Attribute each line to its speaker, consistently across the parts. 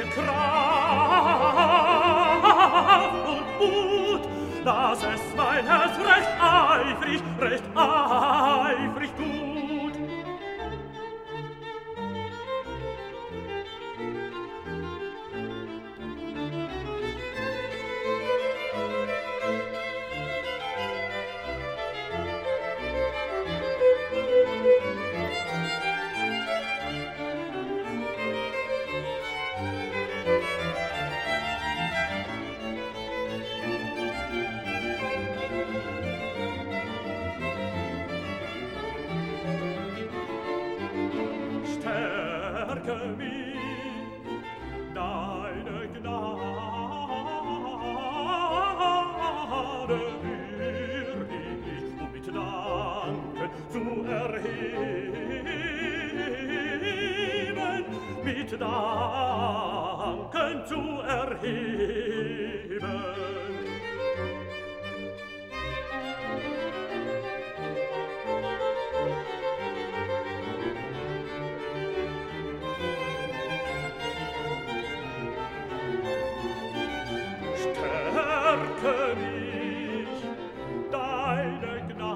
Speaker 1: Kraft und Mut, dass es mein Herz recht eifrig tut. Stärke mich, deine Gnade würdig, um mit Danken zu erheben, mit Danken zu erheben. Stärke mich, deine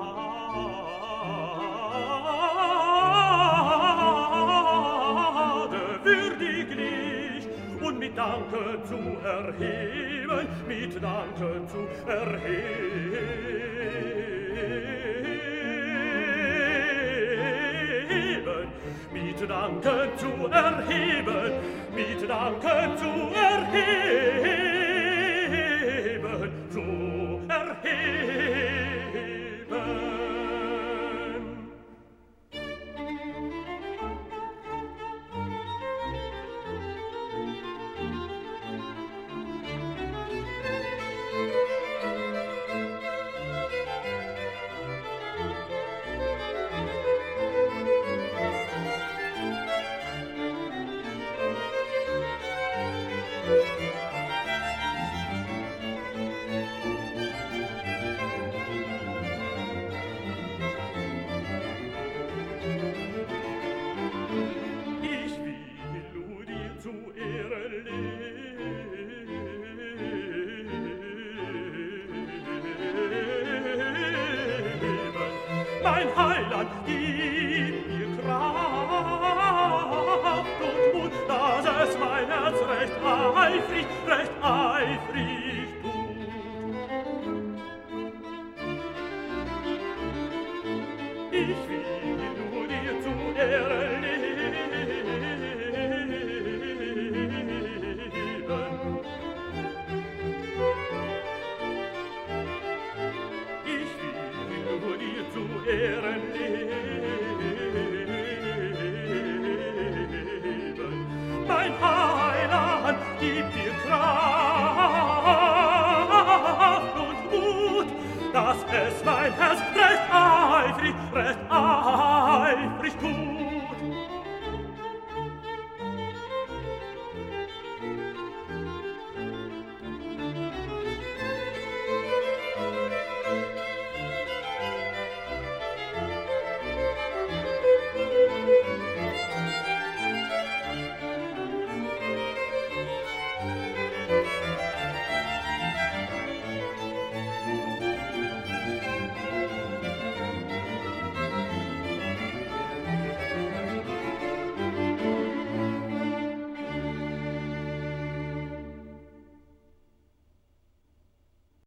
Speaker 1: Gnade würdiglich und mit Danken zu erheben, mit Danken zu erheben, mit Danken zu erheben, mit Danken zu erheben. Zu erheben. Mein Heiland, gib mir Kraft und Mut, dass es mein Herz recht eifrig tut. Ich will nur dir zu Ehre leben. Ich will nur dir zu Ehren leben. Mein Heiland, gib mir Kraft und Mut, dass es mein Herz recht eifrig tut.